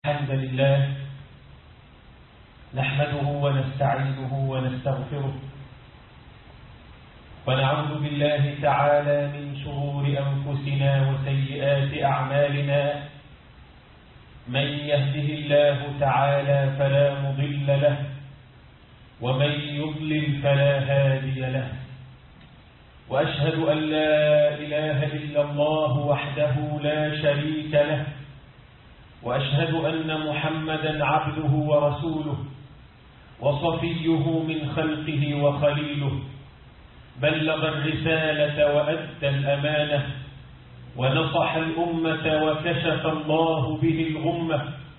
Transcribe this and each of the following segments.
الحمد لله نحمده ونستعينه ونستغفره ونعوذ بالله تعالى من شرور أنفسنا وسيئات أعمالنا. من يهده الله تعالى فلا مضل له ومن يضلل فلا هادي له، وأشهد أن لا إله إلا الله وحده لا شريك له، وأشهد أن محمدا عبده ورسوله وصفيه من خلقه وخليله، بلغ الرسالة وأدى الأمانة ونصح الأمة وكشف الله به الغمة،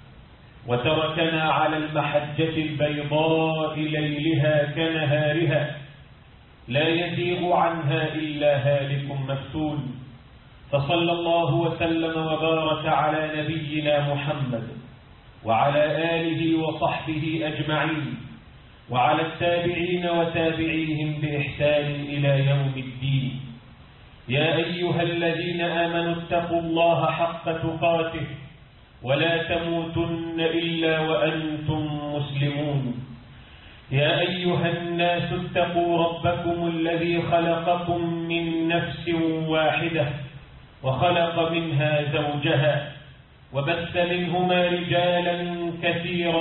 وتركنا على المحجة البيضاء ليلها كنهارها لا يزيغ عنها إلا هالك مفتون. فصلى الله وسلم وبارك على نبينا محمد وعلى آله وصحبه أجمعين وعلى التابعين وتابعيهم بإحسان إلى يوم الدين. يا أيها الذين آمنوا اتقوا الله حق تقاته ولا تموتن إلا وأنتم مسلمون. يا أيها الناس اتقوا ربكم الذي خلقكم من نفس واحدة وخلق منها زوجها وبث منهما رجالا كثيرا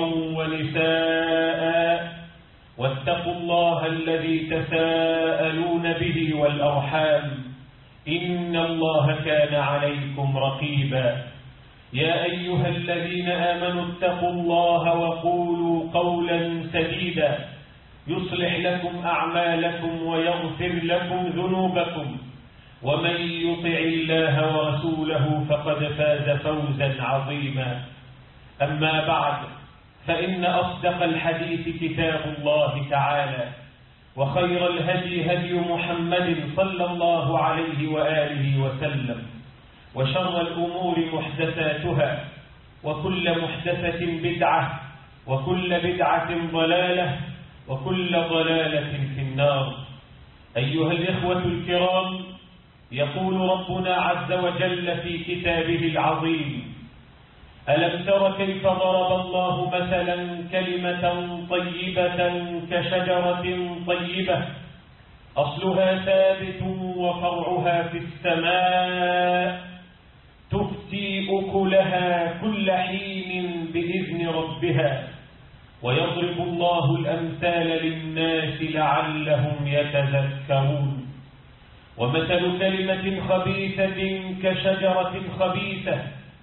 ونساء، واتقوا الله الذي تساءلون به والأرحام إن الله كان عليكم رقيبا. يا أيها الذين آمنوا اتقوا الله وقولوا قولا سديدا يصلح لكم أعمالكم ويغفر لكم ذنوبكم، ومن يطع الله ورسوله فقد فاز فوزا عظيما. أما بعد، فإن أصدق الحديث كتاب الله تعالى، وخير الهدي هدي محمد صلى الله عليه وآله وسلم، وشر الأمور محدثاتها، وكل محدثة بدعة، وكل بدعة ضلالة، وكل ضلالة في النار. أيها الإخوة الكرام، يقول ربنا عز وجل في كتابه العظيم: ألم تر كيف ضرب الله مثلا كلمة طيبة كشجرة طيبة أصلها ثابت وفرعها في السماء تؤتي أكلها كل حين بإذن ربها ويضرب الله الأمثال للناس لعلهم يتذكرون. ومثل كلمة خبيثة كشجرة خبيثة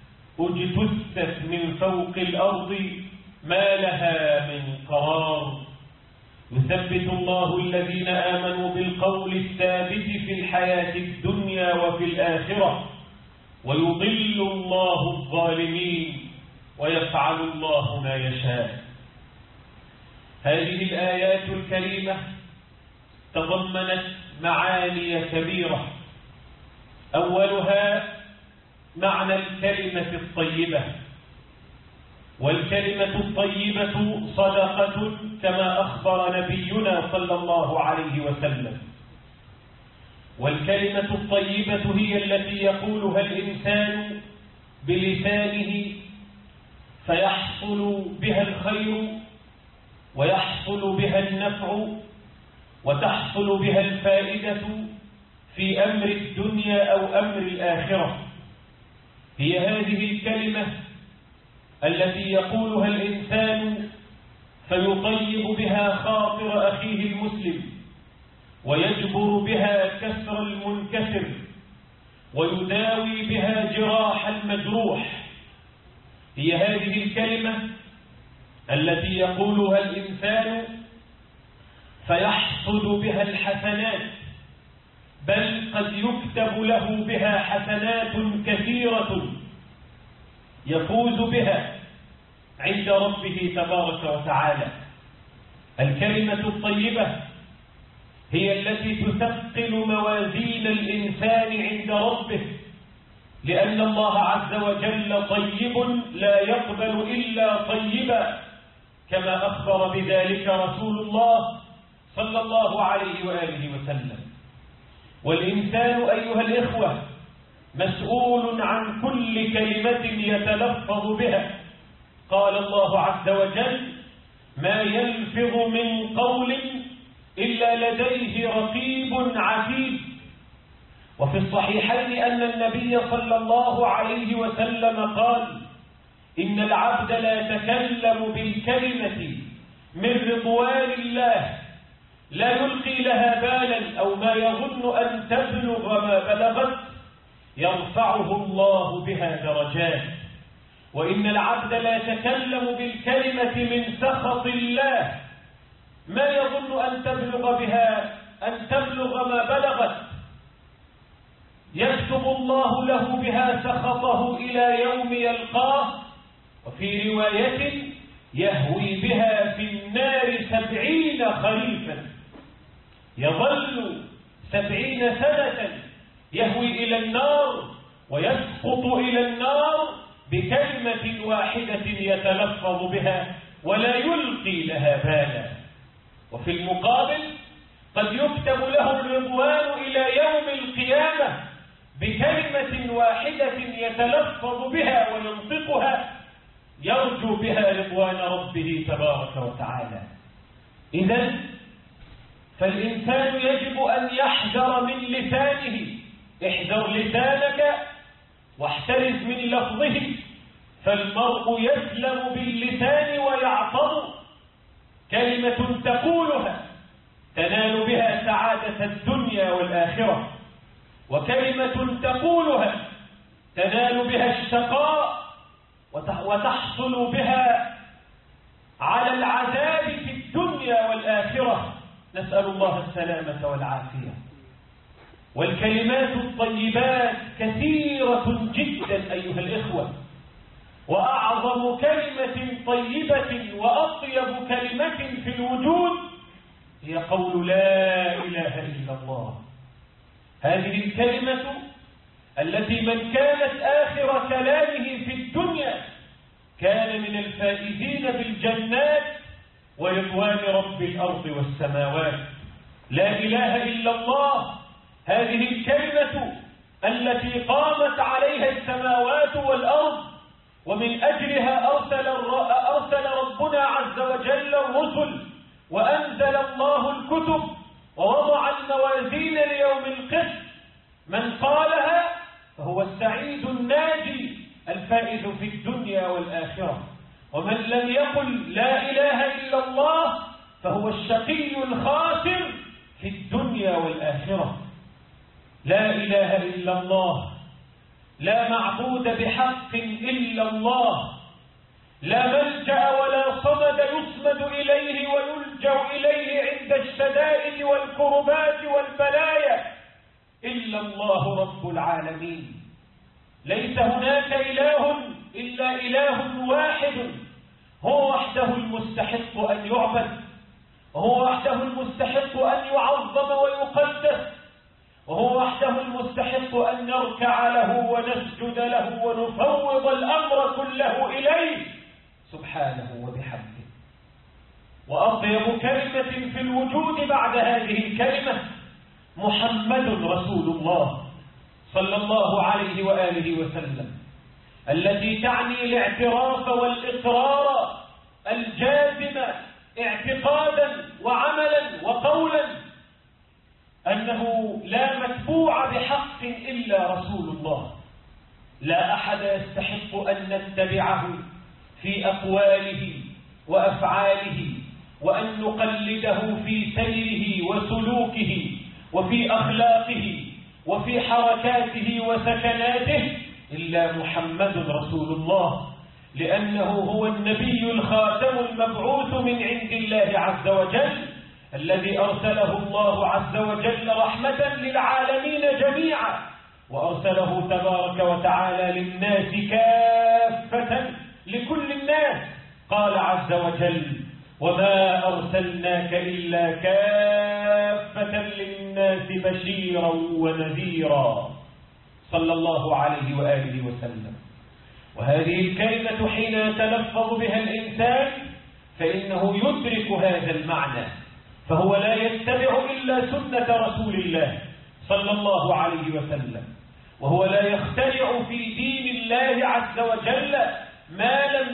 اجتثت من فوق الأرض ما لها من قرار. يثبت الله الذين آمنوا بالقول الثابت في الحياة الدنيا وفي الآخرة، ويضل الله الظالمين ويفعل الله ما يشاء. هذه الآيات الكريمة تضمنت معاني كبيرة، أولها معنى الكلمة الطيبة. والكلمة الطيبة صدقة كما أخبر نبينا صلى الله عليه وسلم. والكلمة الطيبة هي التي يقولها الإنسان بلسانه فيحصل بها الخير ويحصل بها النفع وتحصل بها الفائدة في أمر الدنيا أو أمر الآخرة. هي هذه الكلمة التي يقولها الإنسان فيطيب بها خاطر أخيه المسلم ويجبر بها كسر المنكسر ويداوي بها جراح المجروح. هي هذه الكلمة التي يقولها الإنسان فيحصد بها الحسنات، بل قد يكتب له بها حسنات كثيرة يفوز بها عند ربه تبارك وتعالى. الكلمة الطيبة هي التي تثقل موازين الإنسان عند ربه، لأن الله عز وجل طيب لا يقبل إلا طيبا، كما أخبر بذلك رسول الله صلى الله عليه وآله وسلم. والإنسان أيها الإخوة مسؤول عن كل كلمة يتلفظ بها، قال الله عز وجل: ما يلفظ من قول إلا لديه رقيب عتيد. وفي الصحيحين أن النبي صلى الله عليه وسلم قال: إن العبد لا يتكلم بالكلمة من رضوان الله لا يلقي لها بالا أو ما يظن أن تبلغ ما بلغت يرفعه الله بها درجات. وإن العبد لا يتكلم بالكلمة من سخط الله ما يظن أن تبلغ ما بلغت يكتب الله له بها سخطه إلى يوم يلقاه. وفي رواية: يهوي بها في النار 70 خريفا، يظل 70 سنة يهوي إلى النار ويسقط إلى النار بكلمة واحدة يتلفظ بها ولا يلقي لها بالا. وفي المقابل قد يكتب له الرضوان إلى يوم القيامة بكلمة واحدة يتلفظ بها وينطقها يرجو بها رضوان ربه تبارك وتعالى. إذن فالإنسان يجب أن يحذر من لسانه. احذر لسانك واحترز من لفظه، فالمرء يسلم باللسان ويعطر. كلمة تقولها تنال بها سعادة الدنيا والآخرة، وكلمة تقولها تنال بها الشقاء وتحصل بها على العذاب في الدنيا والآخرة، نسأل الله السلامة والعافية. والكلمات الطيبات كثيرة جدا أيها الإخوة، وأعظم كلمة طيبة وأطيب كلمة في الوجود هي قول لا إله إلا الله. هذه الكلمة التي من كانت آخر كلامه في الدنيا كان من الفائزين بالجنات ورضوان رب الأرض والسماوات. لا إله إلا الله، هذه الكلمة التي قامت عليها السماوات والأرض، ومن أجلها أرسل ربنا عز وجل الرسل، وأنزل الله الكتب، ووضع الموازين ليوم القسط. من قالها فهو السعيد الناجي الفائز في الدنيا والآخرة، ومن لم يقل لا إله إلا الله فهو الشقي الخاسر في الدنيا والآخرة. لا إله إلا الله، لا معبود بحق إلا الله، لا ملجأ ولا صمد يصمد إليه ويلجأ إليه عند الشدائد والكربات والبلايا إلا الله رب العالمين. ليس هناك إله إلا إله واحد، هو وحده المستحق أن يعبد، وهو وحده المستحق أن يعظم ويقدس، وهو وحده المستحق أن نركع له ونسجد له ونفوض الأمر كله إليه سبحانه وبحمده. وأطيب كلمة في الوجود بعد هذه الكلمة محمد رسول الله صلى الله عليه وآله وسلم، التي تعني الاعتراف والإقرار الجازم اعتقادا وعملا وقولا أنه لا متبوع بحق إلا رسول الله، لا أحد يستحق أن نتبعه في أقواله وأفعاله، وأن نقلده في سيره وسلوكه وفي أخلاقه وفي حركاته وسكناته إلا محمد رسول الله، لأنه هو النبي الخاتم المبعوث من عند الله عز وجل، الذي أرسله الله عز وجل رحمة للعالمين جميعا، وأرسله تبارك وتعالى للناس كافة لكل الناس. قال عز وجل: وما أرسلناك إلا كافة للناس بشيرا ونذيرا، صلى الله عليه وآله وسلم. وهذه الكلمة حين يتلفظ بها الإنسان فإنه يدرك هذا المعنى، فهو لا يتبع إلا سنة رسول الله صلى الله عليه وسلم، وهو لا يخترع في دين الله عز وجل ما لم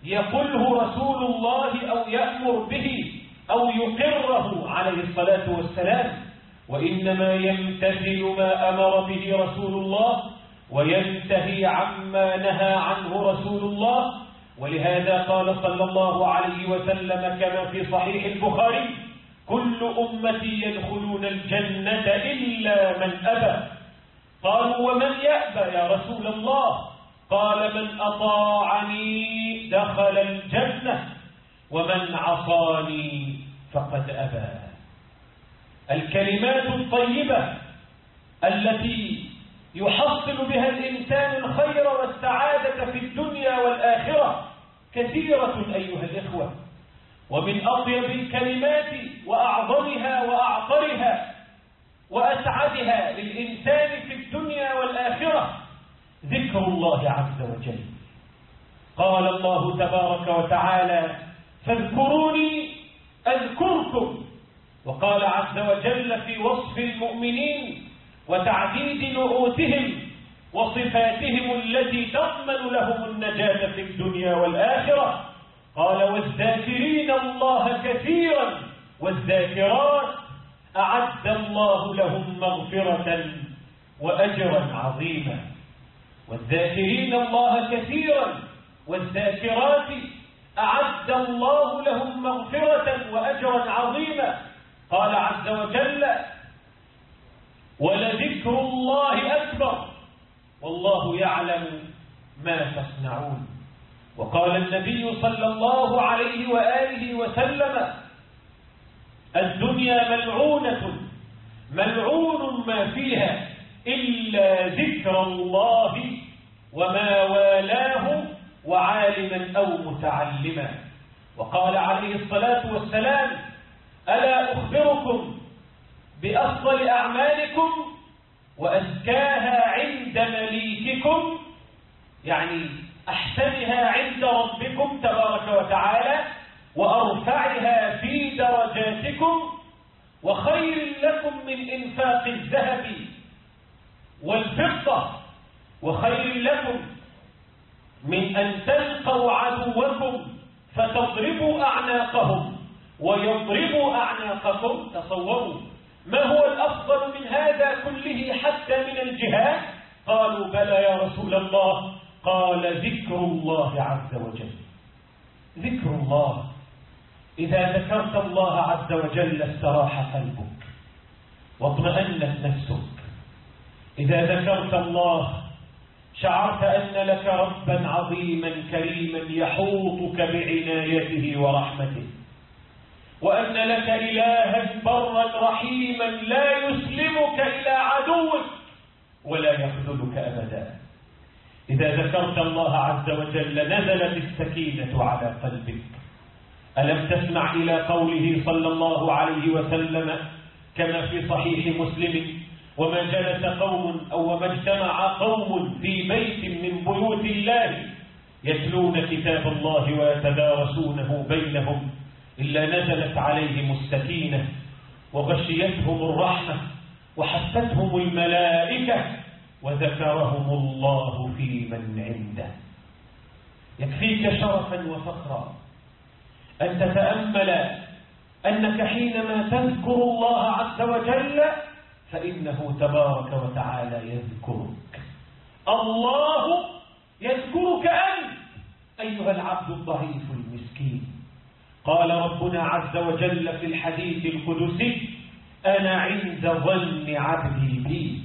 يقوله رسول الله أو يأمر به أو يقره عليه الصلاة والسلام، وإنما يمتثل ما أمر به رسول الله وينتهي عما نهى عنه رسول الله. ولهذا قال صلى الله عليه وسلم كما في صحيح البخاري: كل أمتي يدخلون الجنة إلا من أبى. قالوا: ومن يأبى يا رسول الله؟ قال: من أطاعني دخل الجنة ومن عصاني فقد أبى. الكلمات الطيبة التي يحصل بها الإنسان الخير والسعادة في الدنيا والآخرة كثيرة أيها الإخوة، ومن أطيب الكلمات وأعظمها وأعطرها وأسعدها للإنسان في الدنيا والآخرة ذكر الله عز وجل. قال الله تبارك وتعالى: فاذكروني أذكركم. وقال عز وجل في وصف المؤمنين وتعديد نعوتهم وصفاتهم التي تضمن لهم النجاة في الدنيا والآخرة، قال: والذاكرين الله كثيرا والذاكرات أعد الله لهم مغفرة وأجرا عظيما. والذاكرين الله كثيرا والذاكرات أعد الله لهم مغفرة وأجرا عظيما. قال عز وجل: ولذكر الله أكبر والله يعلم ما تصنعون. وقال النبي صلى الله عليه وآله وسلم: الدنيا ملعونة ملعون ما فيها إلا ذكر الله وما والاه وعالما أو متعلما. وقال عليه الصلاة والسلام: ألا أخبركم بأفضل أعمالكم وأزكاها عند مليككم، يعني أحسنها عند ربكم تبارك وتعالى وأرفعها في درجاتكم وخير لكم من إنفاق الذهب والفضة، وخير لكم من أن تلقوا عدوكم فتضربوا أعناقهم ويضربوا أعناقكم. تصوروا ما هو الأفضل من هذا كله حتى من الجهاد؟ قالوا: بلى يا رسول الله. قال: ذكر الله عز وجل. ذكر الله، إذا ذكرت الله عز وجل استراح قلبك واطمأنت نفسك. إذا ذكرت الله شعرت أن لك ربا عظيما كريما يحوطك بعنايته ورحمته، وأن لك إلها برا رحيما لا يسلمك إلى عدوك ولا يخذلك أبدا. إذا ذكرت الله عز وجل نزلت السكينة على قلبك. ألم تسمع إلى قوله صلى الله عليه وسلم كما في صحيح مسلم: وما جلس قوم أو وما اجتمع قوم في بيت من بيوت الله يتلون كتاب الله ويتدارسونه بينهم إلا نزلت عليهم السكينة وغشيتهم الرحمة وحفتهم الملائكة وذكرهم الله في من عنده. يكفيك شرفا وفخرا أن تتأمل أنك حينما تذكر الله عز وجل فإنه تبارك وتعالى يذكرك. الله يذكرك أنت أيها العبد الضعيف المسكين. قال ربنا عز وجل في الحديث القدسي: أنا عند ظن عبدي بي.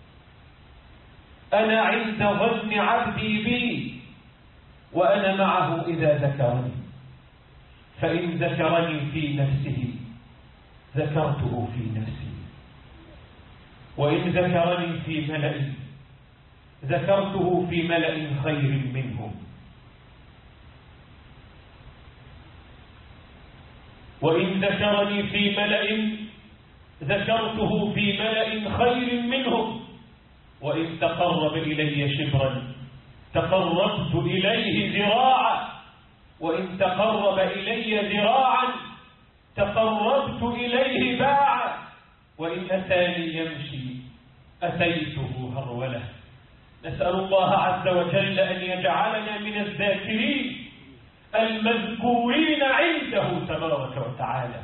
أنا عند ظن عبدي بي وأنا معه إذا ذكرني، فإن ذكرني في نفسه ذكرته في نفسي، وإن ذكرني في ملأ ذكرته في ملأ خير منهم، وإن ذكرني في ملأ ذكرته في ملأ خير منهم، وإن تقرب إلي شبرا تقربت إليه ذراعا، وإن تقرب إلي ذراعا تقربت إليه باعا، وإن أتاني يمشي أتيته هرولة. نسأل الله عز وجل أن يجعلنا من الذاكرين المذكورين عنده تبارك وتعالى.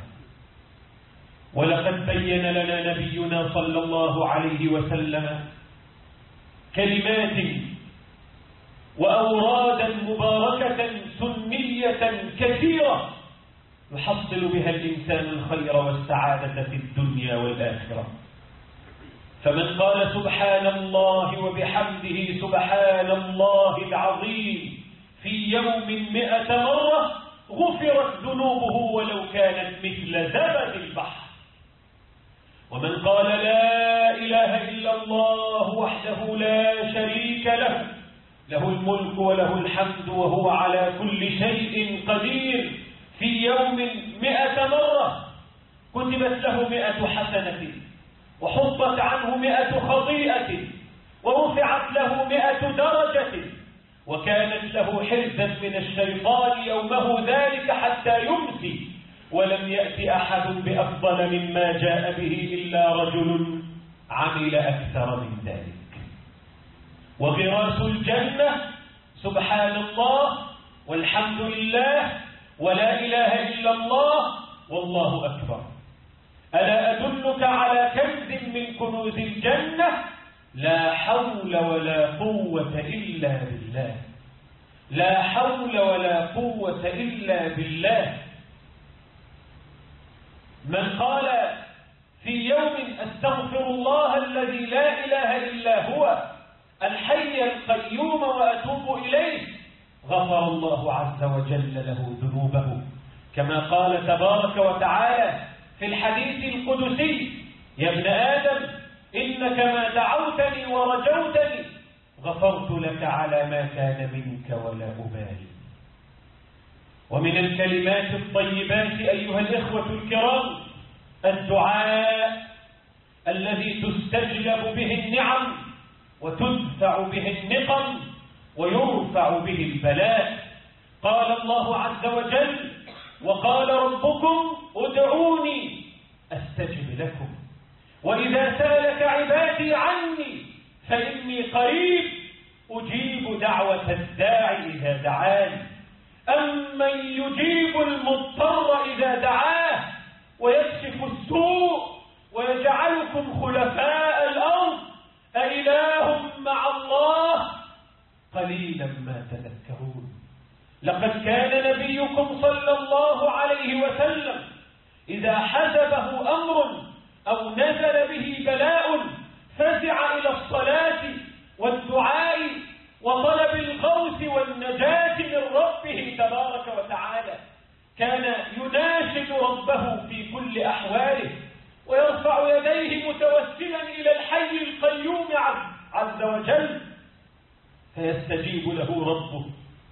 ولقد بين لنا نبينا صلى الله عليه وسلم كلمات وأورادا مباركة سنية كثيرة يحصل بها الإنسان الخير والسعادة في الدنيا والآخرة. فمن قال سبحان الله وبحمده سبحان الله العظيم في يوم 100 مرة غفرت ذنوبه ولو كانت مثل زبد البحر. ومن قال لا إله إلا الله وحده لا شريك له له الملك وله الحمد وهو على كل شيء قدير في يوم 100 مرة كتبت له 100 حسنة وحطت عنه 100 خطيئة ورفعت له 100 درجة وكانت له حرزا من الشيطان يومه ذلك حتى يمسي. ولم يأتي أحد بأفضل مما جاء به إلا رجل عمل أكثر من ذلك. وغراس الجنة سبحان الله والحمد لله ولا إله إلا الله والله أكبر. ألا أدلك على كنز من كنوز الجنة؟ لا حول ولا قوة إلا بالله. لا حول ولا قوة إلا بالله. من قال في يوم أستغفر الله الذي لا إله إلا هو الحي القيوم وأتوب إليه غفر الله عز وجل له ذنوبه، كما قال تبارك وتعالى في الحديث القدسي: يا ابن آدم إنك ما دعوتني ورجوتني غفرت لك على ما كان منك ولا أبالي. ومن الكلمات الطيبات أيها الإخوة الكرام الدعاء الذي تستجلب به النعم وتدفع به النقم ويرفع به البلاء. قال الله عز وجل: وقال ربكم ادعوني أستجب لكم وإذا سألك عبادي عني فإني قريب أجيب دعوة الداعي إذا دعاني أمن يجيب المضطر إذا دعاه ويكشف السوء ويجعلكم خلفاء الأرض أإله مع الله قليلا ما تذكرون. لقد كان نبيكم صلى الله عليه وسلم إذا حسبه أمر أو نزل به بلاء فزع إلى الصلاة والدعاء وطلب الغوث والنجاة من ربه تبارك وتعالى. كان يناشد ربه في كل أحواله ويرفع يديه متوسلا إلى الحي القيوم عز وجل فيستجيب له ربه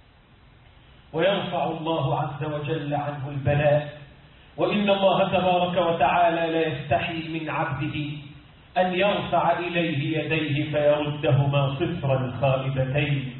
ويرفع الله عز وجل عنه البلاء. وإن الله تبارك وتعالى لا يستحي من عبده أن يرفع إليه يديه فيردهما صفرا خائبتين.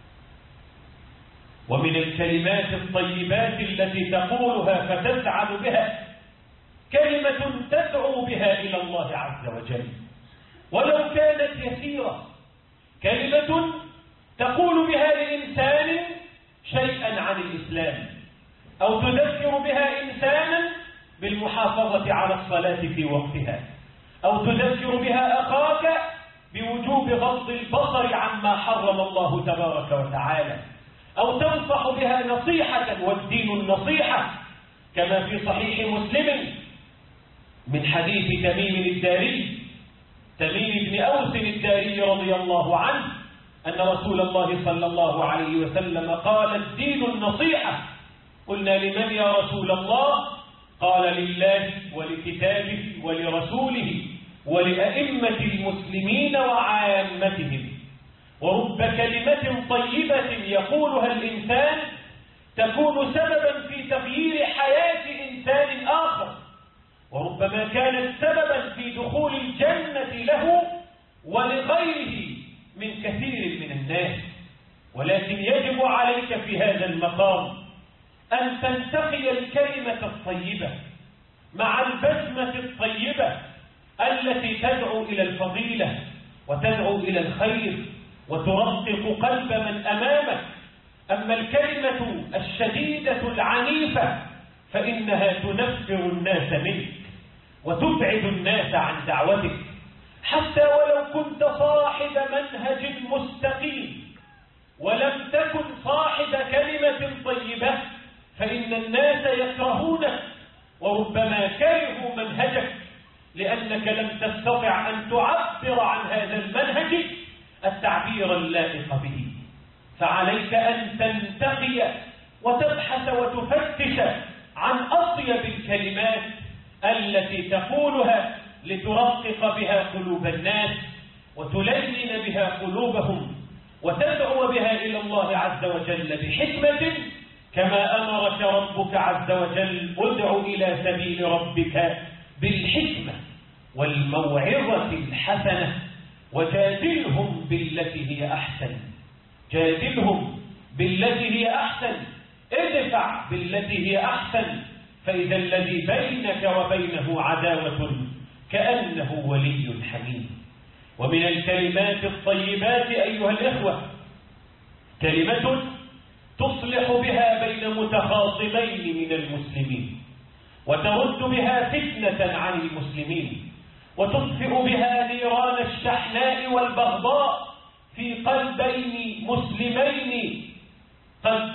ومن الكلمات الطيبات التي تقولها فتسعد بها كلمة تدعو بها إلى الله عز وجل ولو كانت يسيرة، كلمة تقول بها لإنسان شيئا عن الإسلام أو تذكر بها إنسانا بالمحافظة على الصلاة في وقتها أو تذكر بها أخاك بوجوب غض البصر عما حرم الله تبارك وتعالى أو تنصح بها نصيحة والدين النصيحة، كما في صحيح مسلم من حديث تميم بن أوس الداري رضي الله عنه أن رسول الله صلى الله عليه وسلم قال: الدين النصيحة. قلنا: لمن يا رسول الله؟ قال: لله ولكتابه ولرسوله ولأئمة المسلمين وعامتهم. ورب كلمة طيبة يقولها الإنسان تكون سببا في تغيير حياة إنسان آخر، وربما كانت سببا في دخول الجنة له ولغيره من كثير من الناس. ولكن يجب عليك في هذا المقام أن تنتقي الكلمة الطيبة مع البسمة الطيبة التي تدعو إلى الفضيلة وتدعو إلى الخير وترقق قلب من أمامك. أما الكلمة الشديدة العنيفة فإنها تنفر الناس منك وتبعد الناس عن دعوتك، حتى ولو كنت صاحب منهج مستقيم ولم تكن صاحب كلمة طيبة فإن الناس يكرهونك وربما كرهوا منهجك لأنك لم تستطع أن تعبر عن هذا المنهج التعبير اللائق به. فعليك أن تنتقي وتبحث وتفتش عن أطيب الكلمات التي تقولها لترقق بها قلوب الناس وتلين بها قلوبهم وتدعو بها إلى الله عز وجل بحكمة كما أمرك ربك عز وجل: ادع إلى سبيل ربك بالحكمة والموعظة الحسنة وجادلهم بالتي هي أحسن. جادلهم بالتي هي أحسن، ادفع بالتي هي أحسن، فإذا الذي بينك وبينه عداوة كأنه ولي حميم. ومن الكلمات الطيبات أيها الإخوة كلمة تصلح بها بين متخاصمين من المسلمين وترد بها فتنة عن المسلمين وتطفئ بها نيران الشحناء والبغضاء في قلبين مسلمين قد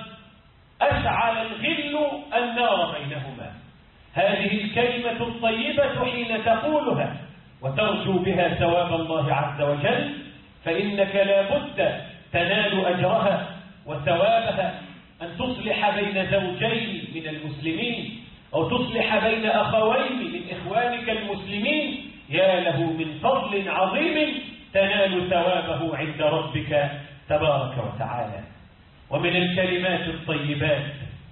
أشعل الغل النار بينهما. هذه الكلمة الطيبة حين تقولها وترجو بها ثواب الله عز وجل فإنك لا بد تنال أجرها وثوابها. أن تصلح بين زوجين من المسلمين أو تصلح بين أخوين من إخوانك المسلمين يا له من فضل عظيم تنال ثوابه عند ربك تبارك وتعالى. ومن الكلمات الطيبات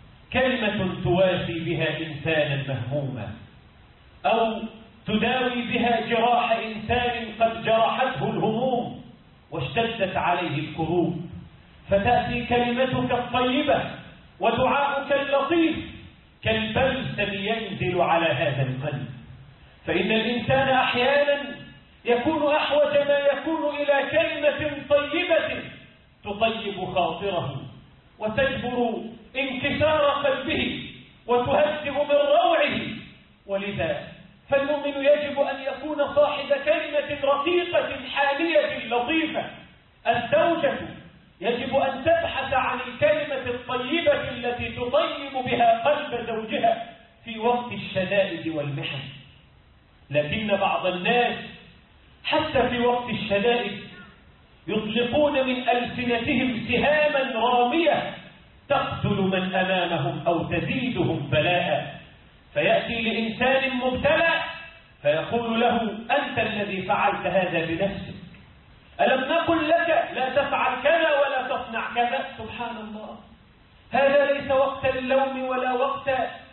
كلمة تواسي بها إنسانا مهموما أو تداوي بها جراح إنسان قد جرحته الهموم واشتدت عليه الكروب، فتأتي كلمتك الطيبة ودعاؤك اللطيف كالبلسم ينزل على هذا القلب. فإن الإنسان أحيانا يكون أحوج ما يكون إلى كلمة طيبة تطيب خاطره وتجبر انكسار قلبه وتهدئ من روعه. ولذا فالمؤمن يجب أن يكون صاحب كلمة رقيقة حالية لطيفة. الزوجة يجب أن تبحث عن الكلمة الطيبة التي تطيب بها قلب زوجها في وقت الشدائد والمحن. لكن بعض الناس حتى في وقت الشدائد يطلقون من ألسنتهم سهاما رامية تقتل من أمامهم أو تزيدهم بلاء. فيأتي لإنسان مبتلى فيقول له: أنت الذي فعلت هذا بنفسك، ألم نقل لك لا تفعل كذا ولا تصنع كذا؟ سبحان الله، هذا ليس وقت اللوم ولا وقت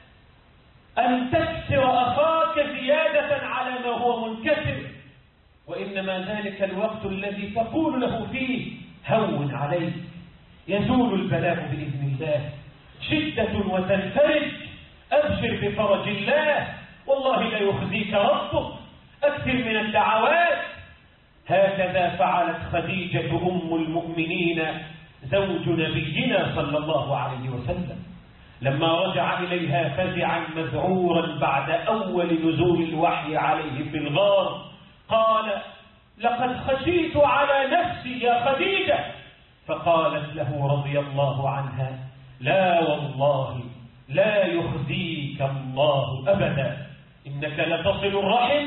أن تكسر أخاك زيادة على ما هو منكسر، وإنما ذلك الوقت الذي تقول له فيه: هون عليك، يزول البلاء بإذن الله، شدة وتنفرج، أبشر بفرج الله، والله لا يخزيك ربك، أكثر من الدعوات. هكذا فعلت خديجة أم المؤمنين زوج نبينا صلى الله عليه وسلم لما رجع إليها فزعا مذعورا بعد أول نزول الوحي عليه في الغار، قال: لقد خشيت على نفسي يا خديجة. فقالت له رضي الله عنها: لا والله لا يخزيك الله أبدا، إنك لتصل الرحم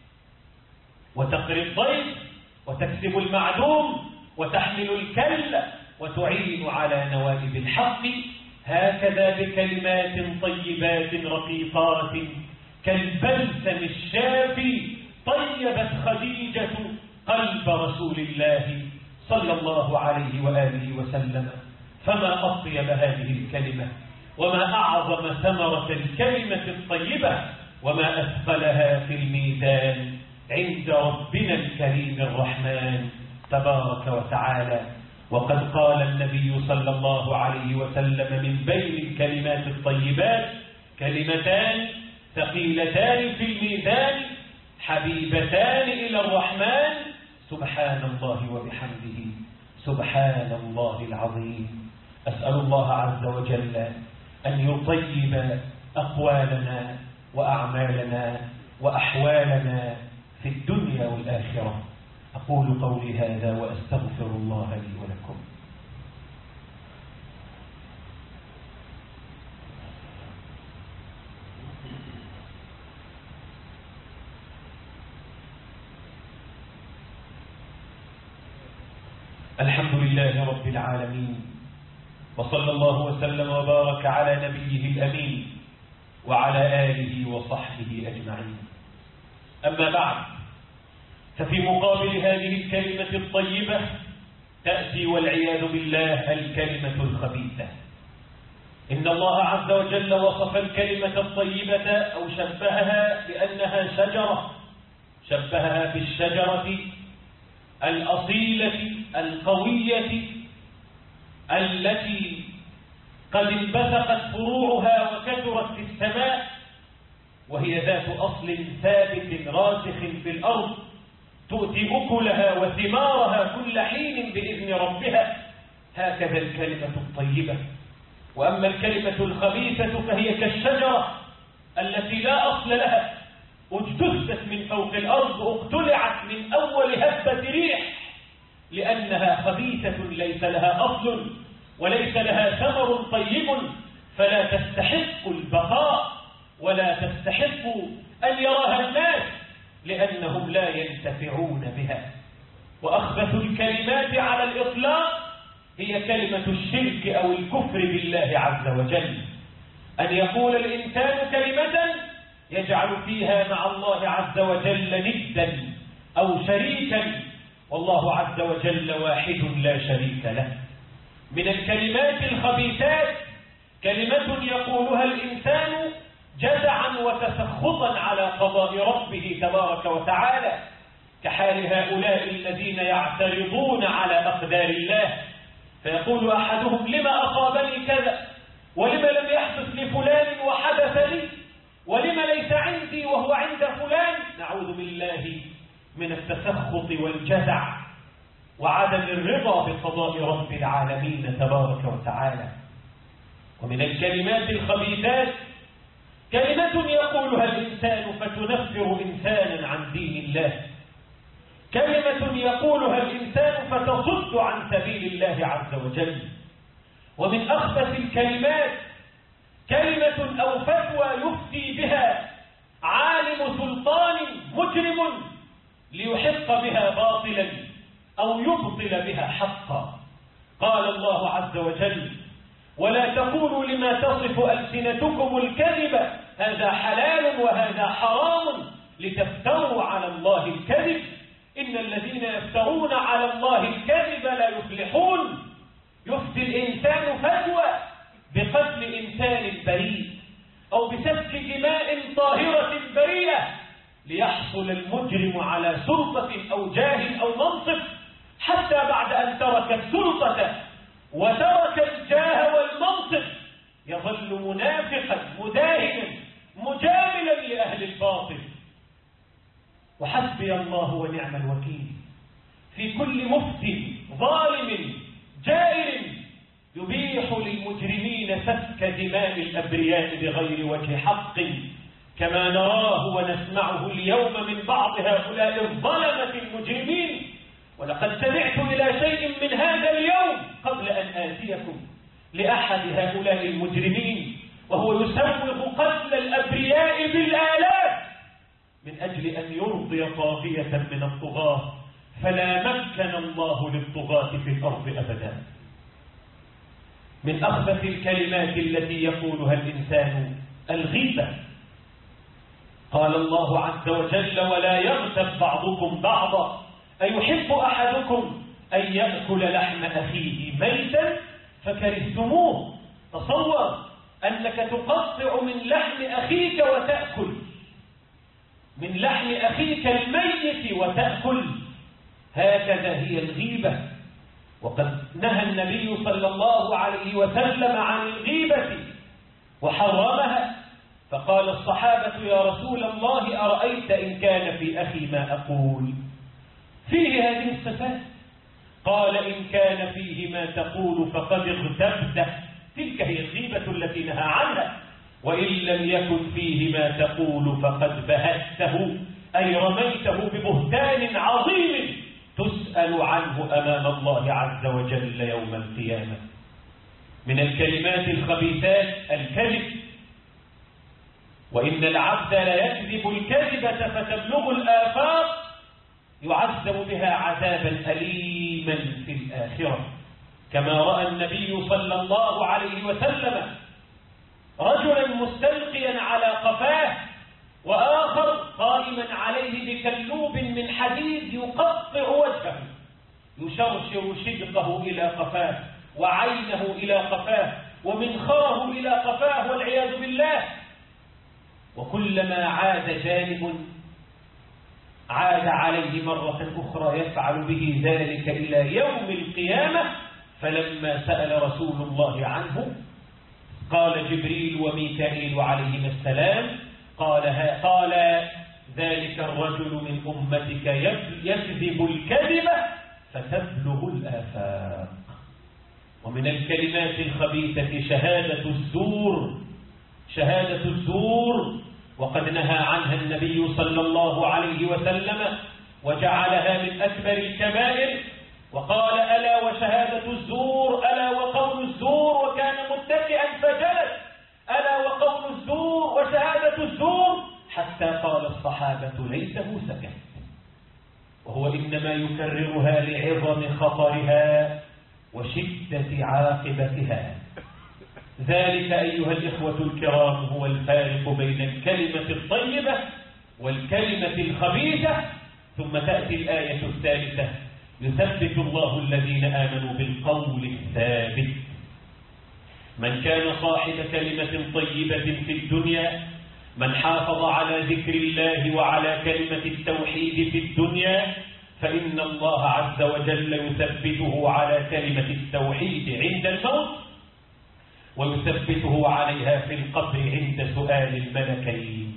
وتقري الضيف وتكسب المعدوم وتحمل الكل وتعين على نوائب الحق. هكذا بكلمات طيبات رقيقات كالبلسم الشافي طيبت خديجة قلب رسول الله صلى الله عليه وآله وسلم. فما أطيب هذه الكلمة وما أعظم ثمرة الكلمة الطيبة وما أثقلها في الميزان عند ربنا الكريم الرحمن تبارك وتعالى. وقد قال النبي صلى الله عليه وسلم: من بين الكلمات الطيبات كلمتان ثقيلتان في الميزان حبيبتان إلى الرحمن، سبحان الله وبحمده، سبحان الله العظيم. أسأل الله عز وجل أن يطيب أقوالنا وأعمالنا وأحوالنا في الدنيا والآخرة. أقول قولي هذا وأستغفر الله لي ولكم. الحمد لله رب العالمين، وصلى الله وسلم وبارك على نبيه الأمين وعلى آله وصحبه أجمعين. أما بعد، ففي مقابل هذه الكلمة الطيبة تأتي والعياذ بالله الكلمة الخبيثة. إن الله عز وجل وصف الكلمة الطيبة أو شبهها بأنها شجرة، شبهها بالشجرة الأصيلة القوية التي قد انبثقت فروعها وكثرت في السماء، وهي ذات أصل ثابت راسخ في الأرض تؤتي أكلها وثمارها كل حين بإذن ربها. هكذا الكلمة الطيبة. وأما الكلمة الخبيثة فهي كالشجرة التي لا أصل لها، اجتثت من فوق الأرض، اقتلعت من أول هبة ريح، لأنها خبيثة ليس لها أصل وليس لها ثمر طيب، فلا تستحق البقاء ولا تستحق أن يراها الناس، لأنهم لا ينتفعون بها. وأخبث الكلمات على الإطلاق هي كلمة الشرك أو الكفر بالله عز وجل. أن يقول الإنسان كلمة يجعل فيها مع الله عز وجل ندا أو شريكا، والله عز وجل واحد لا شريك له. من الكلمات الخبيثات كلمة يقولها الإنسان جزعا وتسخطا على قضاء ربه تبارك وتعالى، كحال هؤلاء الذين يعترضون على أقدار الله، فيقول أحدهم: لما أصابني كذا، ولما لم يحدث لفلان وحدث لي، ولما ليس عندي وهو عند فلان. نعوذ بالله من التسخط والجزع وعدم الرضا بقضاء رب العالمين تبارك وتعالى. ومن الكلمات الخبيثات كلمة يقولها الإنسان فتنفر إنسانا عن دين الله، كلمة يقولها الإنسان فتصد عن سبيل الله عز وجل. ومن أخبث الكلمات كلمة أو فتوى يفتي بها عالم سلطان مجرم ليحق بها باطلا أو يبطل بها حقا. قال الله عز وجل: ولا تقولوا لما تصف ألسنتكم الكذب هذا حلال وهذا حرام لتفتروا على الله الكذب إن الذين يفترون على الله الكذب لا يفلحون. يفتي الإنسان فتوى بقتل إنسان بريء أو بسفك دماء طاهرة بريئة ليحصل المجرم على سلطة أو جاه أو منصب، حتى بعد أن ترك السلطة وترك الجاه والمنصب يظل منافقا مداهنا مجاملا لأهل الباطل. وحسبي الله ونعم الوكيل في كل مفتي ظالم جائر يبيح للمجرمين سفك دماء الأبرياء بغير وجه حق، كما نراه ونسمعه اليوم من بعض هؤلاء الظلمة المجرمين. ولقد سمعت إلى شيء من هذا اليوم قبل أن آتيكم لأحد هؤلاء المجرمين وهو يسوغ قتل الأبرياء بالآلاف من أجل أن يرضي طاغية من الطغاة، فلا مكن الله للطغاة في الأرض أبدا. من أخبث الكلمات التي يقولها الإنسان الغيبة. قال الله عز وجل: ولا يغتب بعضكم بعضا أيحب أحدكم أن يأكل لحم أخيه ميتا فكرهتموه. تصور أنك تقطع من لحم أخيك وتأكل، من لحم أخيك الميت وتأكل. هكذا هي الغيبة. وقد نهى النبي صلى الله عليه وسلم عن الغيبة وحرمها، فقال الصحابة: يا رسول الله أرأيت إن كان في أخي ما أقول فيه هذه الصفات؟ قال: إن كان فيه ما تقول فقد اغتبته تلك هي الغيبة التي نهى عنها. وإن لم يكن فيه ما تقول فقد بهته، أي رميته ببهتان عظيم تسأل عنه أمام الله عز وجل يوم القيامة. من الكلمات الخبيثات الكذب، وإن العبد ليكذب الكذبة فتبلغ الآفاق يعذب بها عذابا أليما في الآخرة، كما رأى النبي صلى الله عليه وسلم رجلا مستلقيا على قفاه وآخر قائما عليه بكلوب من حديد يقطع وجهه، يشرشر شدقه إلى قفاه وعينه إلى قفاه ومنخاره إلى قفاه والعياذ بالله. وكلما عاد جانب عاد عليه مرة أخرى يفعل به ذلك إلى يوم القيامة. فلما سأل رسول الله عنه قال جبريل وميكائيل عليهما السلام قال ذلك الرجل من أمتك يكذب الكذبة فتبلغ الآفاق. ومن الكلمات الخبيثة شهادة الزور، وقد نهى عنها النبي صلى الله عليه وسلم وجعلها من أكبر الكبائر، وقال ألا وشهادة الزور، ألا وقول الزور، وكان متكئا فجلس، ألا وقول الزور وشهادة الزور، حتى قال الصحابة ليته سكت، وهو إنما يكررها لعظم خطرها وشدة عاقبتها. ذلك أيها الإخوة الكرام هو الفارق بين الكلمة الطيبة والكلمة الخبيثة. ثم تأتي الآية الثالثة: يثبت الله الذين آمنوا بالقول الثابت. من كان صاحب كلمة طيبة في الدنيا، من حافظ على ذكر الله وعلى كلمة التوحيد في الدنيا، فإن الله عز وجل يثبته على كلمة التوحيد عند الموت، ويثبته عليها في القبر عند سؤال الملكين.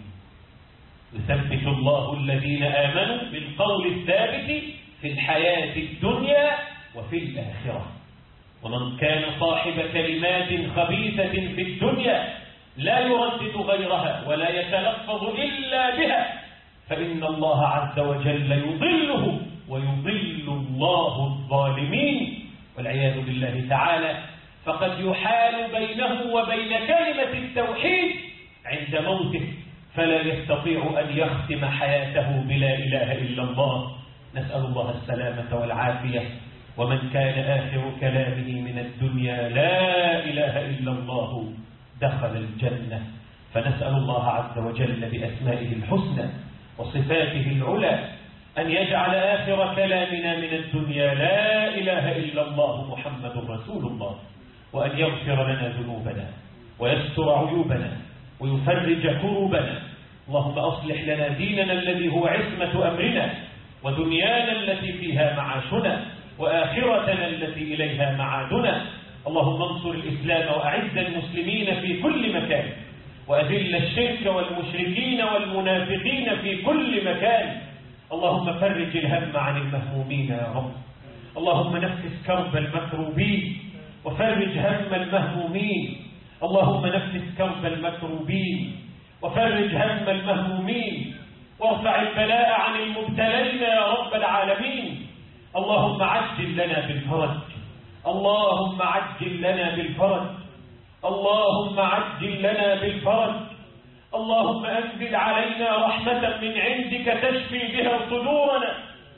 يثبت الله الذين آمنوا بالقول الثابت في الحياة الدنيا وفي الآخرة. ومن كان صاحب كلمات خبيثة في الدنيا لا يردد غيرها ولا يتلفظ إلا بها، فإن الله عز وجل يضله ويضل الله الظالمين والعياذ بالله تعالى. فقد يحال بينه وبين كلمة التوحيد عند موته، فلا يستطيع أن يختم حياته بلا إله إلا الله. نسأل الله السلامة والعافية. ومن كان آخر كلامه من الدنيا لا إله إلا الله دخل الجنة. فنسأل الله عز وجل بأسمائه الحسنى وصفاته العلى أن يجعل آخر كلامنا من الدنيا لا إله إلا الله محمد رسول الله، وأن يغفر لنا ذنوبنا ويستر عيوبنا ويفرج كروبنا. اللهم أصلح لنا ديننا الذي هو عصمة أمرنا، ودنيانا التي فيها معاشنا، وآخرتنا التي إليها معادنا. اللهم انصر الإسلام وأعز المسلمين في كل مكان، وأذل الشرك والمشركين والمنافقين في كل مكان. اللهم فرج الهم عن المهمومين يا رب. اللهم نفس كرب المكروبين وفرج هم المهمومين. اللهم نفس كرب المكروبين وفرج هم المهمومين، وارفع البلاء عن المبتلين يا رب العالمين. اللهم عجل لنا بالفرج، اللهم عجل لنا بالفرج، اللهم عجل لنا بالفرج. اللهم أنزل علينا رحمة من عندك تشفي بها صدورنا،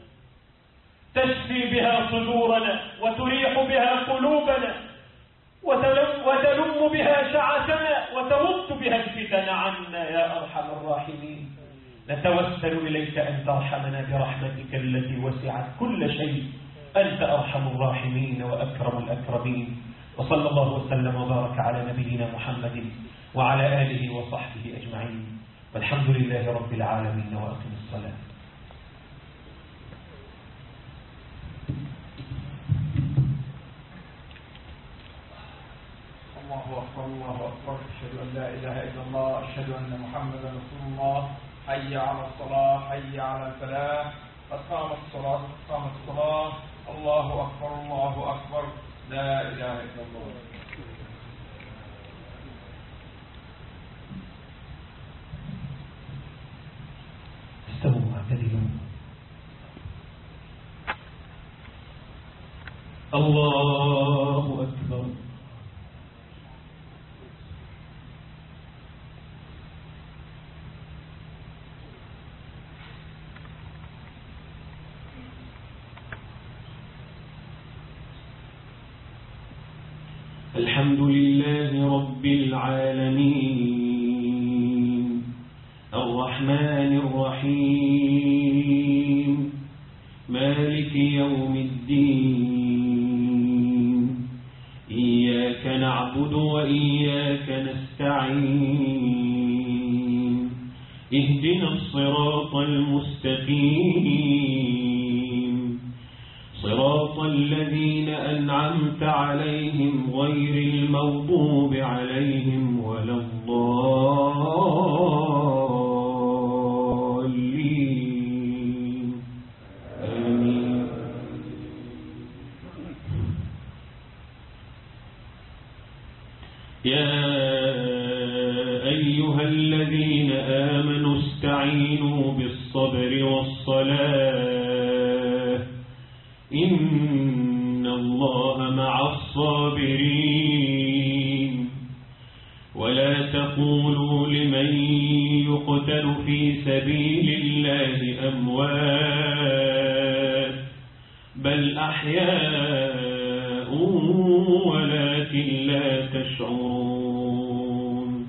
تشفي بها صدورنا وتريح بها قلوبنا وتلم بها شعثنا وترد بها الفتن عنا يا أرحم الراحمين. نتوسل إليك أن ترحمنا برحمتك التي وسعت كل شيء. أنت أرحم الراحمين وأكرم الأكرمين. وصلى الله وسلم وبارك على نبينا محمد وعلى آله وصحبه أجمعين، والحمد لله رب العالمين. وأقم الصلاة. الله أكبر الله أكبر. أشهد أن لا إله إلا الله، أشهد أن محمدا رسول الله. حي على الصلاة، حي على الفلاح، قد قامت الصلاة، قد قامت الصلاة. الله أكبر الله أكبر. لا إله إلا الله. الله أكبر. الحمد لله رب العالمين الرحمن الرحيم مالك يوم الدين إياك نعبد وإياك نستعين اهدنا الصراط المستقيم صراط الذين أنعمت عليهم غير المغضوب عليهم ولا الضالين آمين. يا أيها الذين آمنوا استعينوا بالصبر والصلاة إن الله مع الصابرين ولا تقولوا لمن يقتل في سبيل الله أموات بل أحياء ولكن لا تشعرون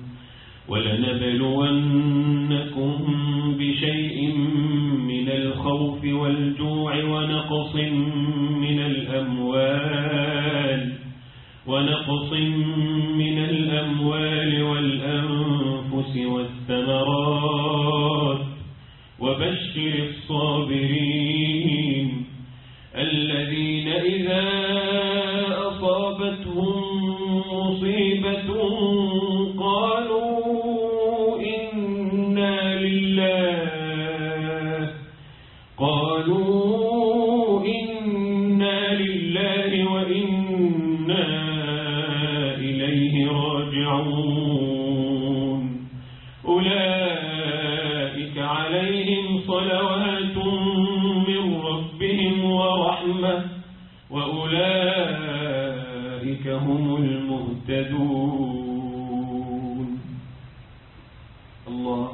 ولنبلونكم بشيء من الخوف والجوع ونقص من الأموال والأنفس والثمرات وبشر الصابرين الذين إذا أصابتهم مصيبة قالوا إنا لله وإنا إليه راجعون أولئك عليهم صلوات من ربهم ورحمة وأولئك هم المهتدون. الله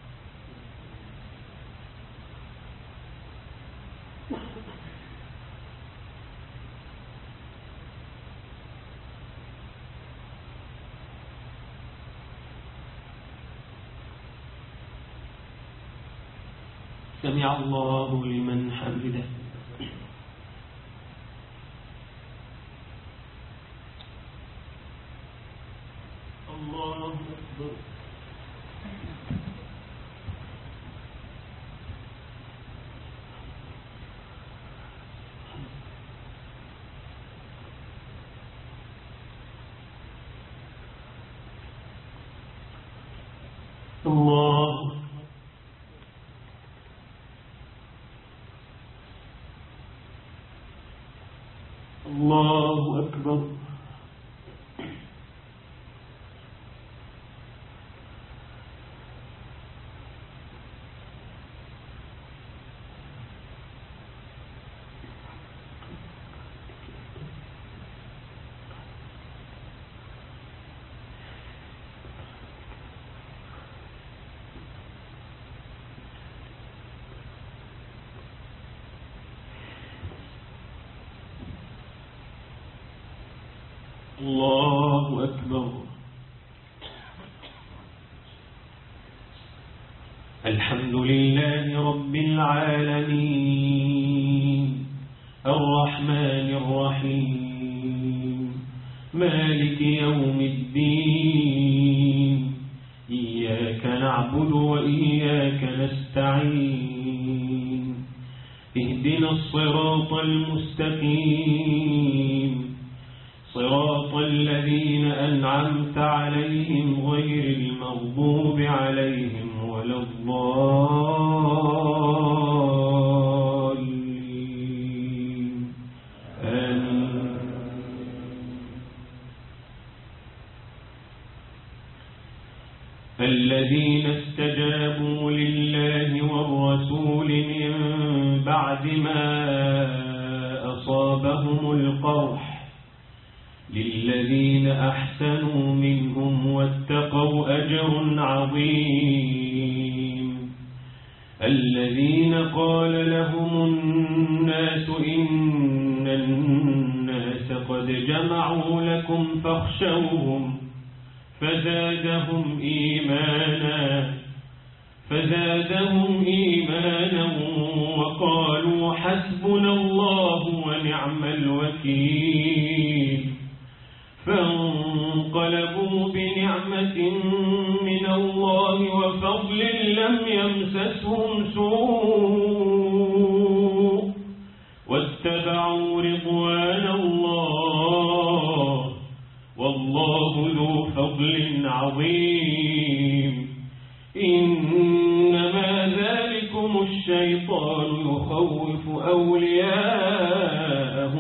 سمع الله لمن حمده. الله أكبر. الله الله أكبر. الله أكبر. الحمد لله رب العالمين الرحمن الرحيم مالك يوم الدين إياك نعبد وإياك نستعين اهدنا الصراط المستقيم صراط الذين أنعمت عليهم غير المغضوب عليهم ولا الضالين آمين. الذين استجابوا لله والرسول من بعد ما أصابهم القرح للذين أحسنوا منهم واتقوا أجر عظيم الذين قال لهم الناس إن الناس قد جمعوا لكم فاخشوهم فزادهم إيمانا وقالوا حسبنا الله ونعم الوكيل فانقلبوا بنعمة من الله وفضل لم يمسسهم سوء واتبعوا رضوان الله والله ذو فضل عظيم إنما ذلكم الشيطان يخوف أولياءه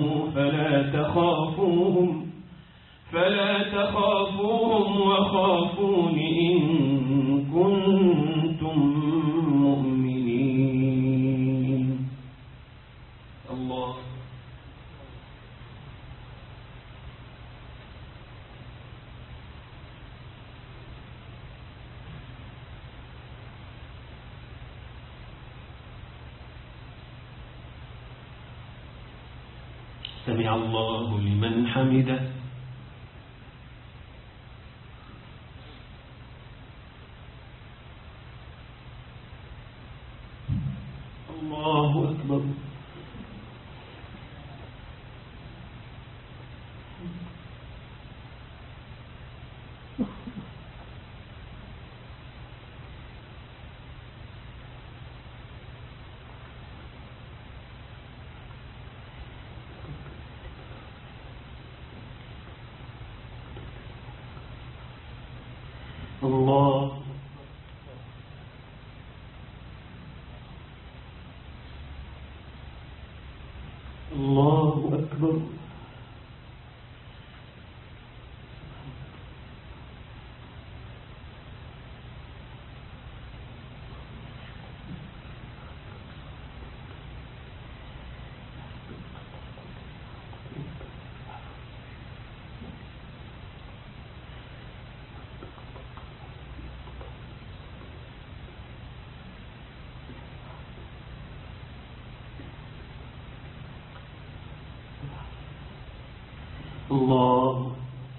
فلا تخافوهم وخافون إن كنتم مؤمنين. الله سمع الله لمن حمده. الله أكبر. الله الله أكبر. الله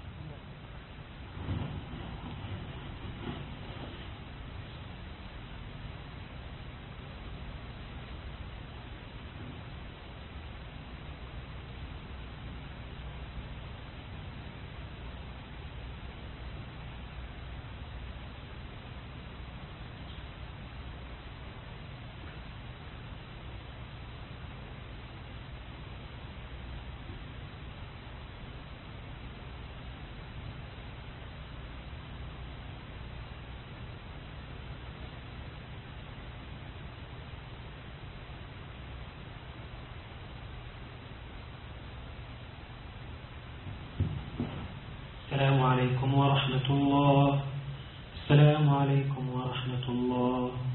السلام عليكم ورحمة الله. السلام عليكم ورحمة الله.